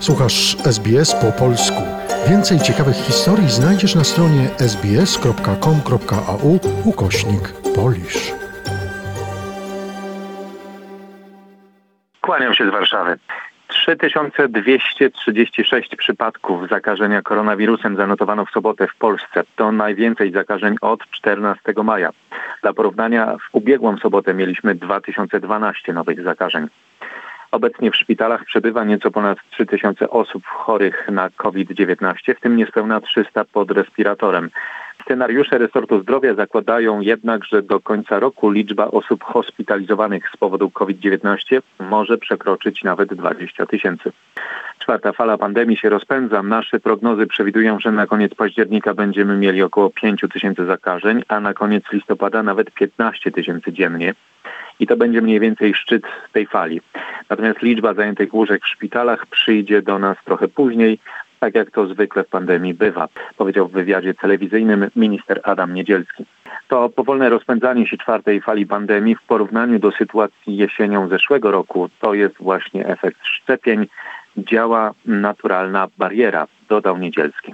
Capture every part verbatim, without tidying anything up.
Słuchasz S B S po polsku. Więcej ciekawych historii znajdziesz na stronie sbs.com.au ukośnik Polish. Kłaniam się z Warszawy. trzy tysiące dwieście trzydzieści sześć przypadków zakażenia koronawirusem zanotowano w sobotę w Polsce. To najwięcej zakażeń od czternastego maja. Dla porównania w ubiegłą sobotę mieliśmy dwa tysiące dwanaście nowych zakażeń. Obecnie w szpitalach przebywa nieco ponad trzy tysiące osób chorych na COVID dziewiętnaście, w tym niespełna trzysta pod respiratorem. Scenariusze resortu zdrowia zakładają jednak, że do końca roku liczba osób hospitalizowanych z powodu COVID dziewiętnaście może przekroczyć nawet dwadzieścia tysięcy. Czwarta fala pandemii się rozpędza. Nasze prognozy przewidują, że na koniec października będziemy mieli około pięć tysięcy zakażeń, a na koniec listopada nawet piętnaście tysięcy dziennie. I to będzie mniej więcej szczyt tej fali. Natomiast liczba zajętych łóżek w szpitalach przyjdzie do nas trochę później, tak jak to zwykle w pandemii bywa, powiedział w wywiadzie telewizyjnym minister Adam Niedzielski. To powolne rozpędzanie się czwartej fali pandemii w porównaniu do sytuacji jesienią zeszłego roku to jest właśnie efekt szczepień. Działa naturalna bariera, dodał Niedzielski.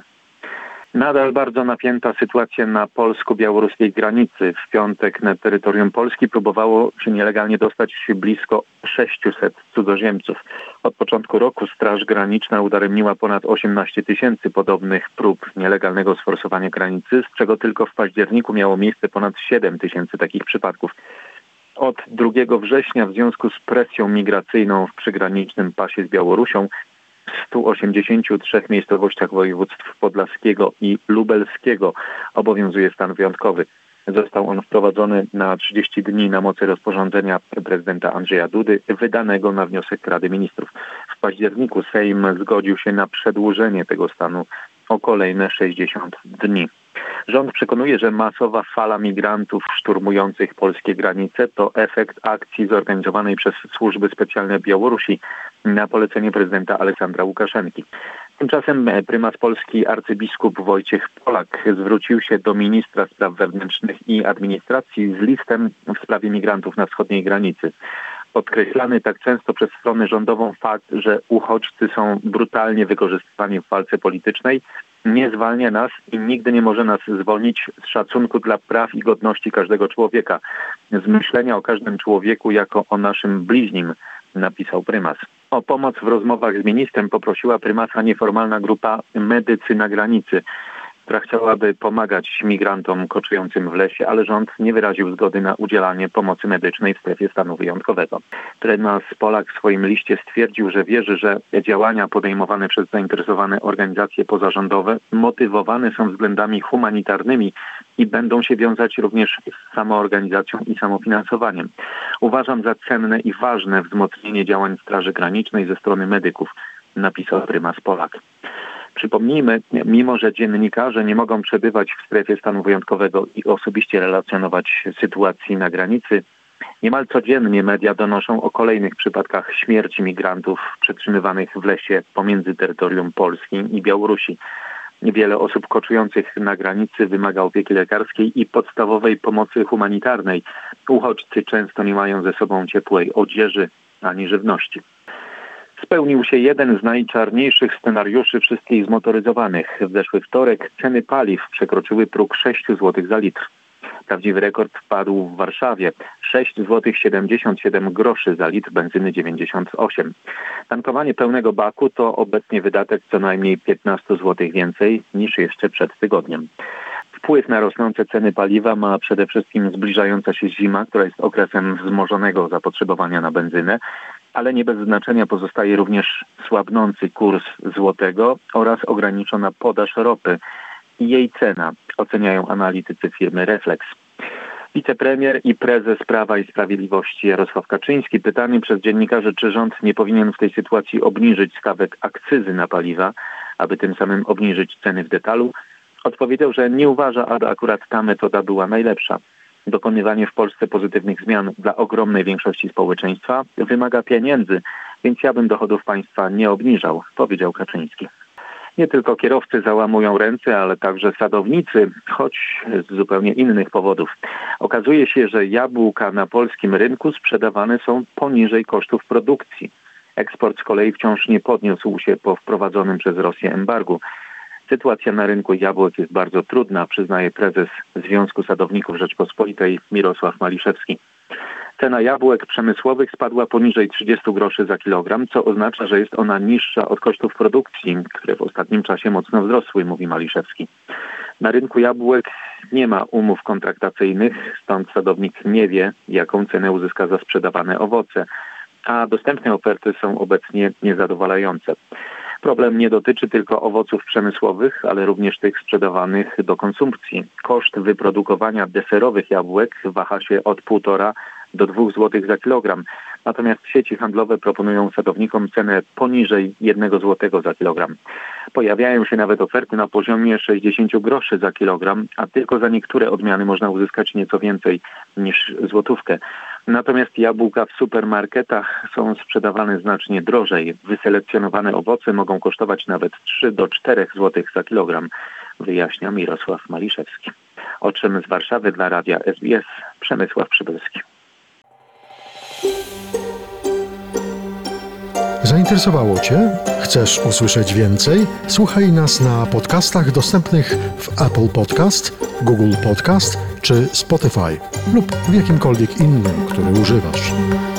Nadal bardzo napięta sytuacja na polsko-białoruskiej granicy. W piątek na terytorium Polski próbowało się nielegalnie dostać blisko sześciuset cudzoziemców. Od początku roku Straż Graniczna udaremniła ponad osiemnaście tysięcy podobnych prób nielegalnego sforsowania granicy, z czego tylko w październiku miało miejsce ponad siedem tysięcy takich przypadków. Od drugiego września w związku z presją migracyjną w przygranicznym pasie z Białorusią w stu osiemdziesięciu trzech miejscowościach województw podlaskiego i lubelskiego obowiązuje stan wyjątkowy. Został on wprowadzony na trzydzieści dni na mocy rozporządzenia prezydenta Andrzeja Dudy wydanego na wniosek Rady Ministrów. W październiku Sejm zgodził się na przedłużenie tego stanu o kolejne sześćdziesiąt dni. Rząd przekonuje, że masowa fala migrantów szturmujących polskie granice to efekt akcji zorganizowanej przez służby specjalne Białorusi na polecenie prezydenta Aleksandra Łukaszenki. Tymczasem prymas Polski arcybiskup Wojciech Polak zwrócił się do ministra spraw wewnętrznych i administracji z listem w sprawie migrantów na wschodniej granicy. Podkreślany tak często przez stronę rządową fakt, że uchodźcy są brutalnie wykorzystywani w walce politycznej, nie zwalnia nas i nigdy nie może nas zwolnić z szacunku dla praw i godności każdego człowieka, z myślenia o każdym człowieku jako o naszym bliźnim, napisał prymas. O pomoc w rozmowach z ministrem poprosiła prymasa nieformalna grupa Medycy na granicy, która chciałaby pomagać migrantom koczującym w lesie, ale rząd nie wyraził zgody na udzielanie pomocy medycznej w strefie stanu wyjątkowego. Prymas Polak w swoim liście stwierdził, że wierzy, że działania podejmowane przez zainteresowane organizacje pozarządowe motywowane są względami humanitarnymi i będą się wiązać również z samoorganizacją i samofinansowaniem. Uważam za cenne i ważne wzmocnienie działań Straży Granicznej ze strony medyków, napisał prymas Polak. Przypomnijmy, mimo że dziennikarze nie mogą przebywać w strefie stanu wyjątkowego i osobiście relacjonować sytuacji na granicy, niemal codziennie media donoszą o kolejnych przypadkach śmierci migrantów przetrzymywanych w lesie pomiędzy terytorium Polski i Białorusi. Wiele osób koczujących na granicy wymaga opieki lekarskiej i podstawowej pomocy humanitarnej. Uchodźcy często nie mają ze sobą ciepłej odzieży ani żywności. Spełnił się jeden z najczarniejszych scenariuszy wszystkich zmotoryzowanych. W zeszły wtorek ceny paliw przekroczyły próg sześć złotych za litr. Prawdziwy rekord wpadł w Warszawie. sześć złotych siedemdziesiąt siedem groszy za litr benzyny dziewięćdziesiąt osiem. Tankowanie pełnego baku to obecnie wydatek co najmniej piętnaście złotych więcej niż jeszcze przed tygodniem. Wpływ na rosnące ceny paliwa ma przede wszystkim zbliżająca się zima, która jest okresem wzmożonego zapotrzebowania na benzynę, ale nie bez znaczenia pozostaje również słabnący kurs złotego oraz ograniczona podaż ropy i jej cena, oceniają analitycy firmy Reflex. Wicepremier i prezes Prawa i Sprawiedliwości Jarosław Kaczyński, pytany przez dziennikarzy, czy rząd nie powinien w tej sytuacji obniżyć stawek akcyzy na paliwa, aby tym samym obniżyć ceny w detalu, odpowiedział, że nie uważa, aby akurat ta metoda była najlepsza. Dokonywanie w Polsce pozytywnych zmian dla ogromnej większości społeczeństwa wymaga pieniędzy, więc ja bym dochodów państwa nie obniżał, powiedział Kaczyński. Nie tylko kierowcy załamują ręce, ale także sadownicy, choć z zupełnie innych powodów. Okazuje się, że jabłka na polskim rynku sprzedawane są poniżej kosztów produkcji. Eksport z kolei wciąż nie podniósł się po wprowadzonym przez Rosję embargu. Sytuacja na rynku jabłek jest bardzo trudna, przyznaje prezes Związku Sadowników Rzeczpospolitej Mirosław Maliszewski. Cena jabłek przemysłowych spadła poniżej trzydzieści groszy za kilogram, co oznacza, że jest ona niższa od kosztów produkcji, które w ostatnim czasie mocno wzrosły, mówi Maliszewski. Na rynku jabłek nie ma umów kontraktacyjnych, stąd sadownik nie wie, jaką cenę uzyska za sprzedawane owoce, a dostępne oferty są obecnie niezadowalające. Problem nie dotyczy tylko owoców przemysłowych, ale również tych sprzedawanych do konsumpcji. Koszt wyprodukowania deserowych jabłek waha się od półtora do dwóch złotych za kilogram. Natomiast sieci handlowe proponują sadownikom cenę poniżej jednego złotego za kilogram. Pojawiają się nawet oferty na poziomie sześćdziesiąt groszy za kilogram, a tylko za niektóre odmiany można uzyskać nieco więcej niż złotówkę. Natomiast jabłka w supermarketach są sprzedawane znacznie drożej. Wyselekcjonowane owoce mogą kosztować nawet trzy do czterech złotych za kilogram, wyjaśnia Mirosław Maliszewski. O czym z Warszawy dla Radia S B S Przemysław Przybylski. Zainteresowało Cię? Chcesz usłyszeć więcej? Słuchaj nas na podcastach dostępnych w Apple Podcast, Google Podcast czy Spotify lub w jakimkolwiek innym, który używasz.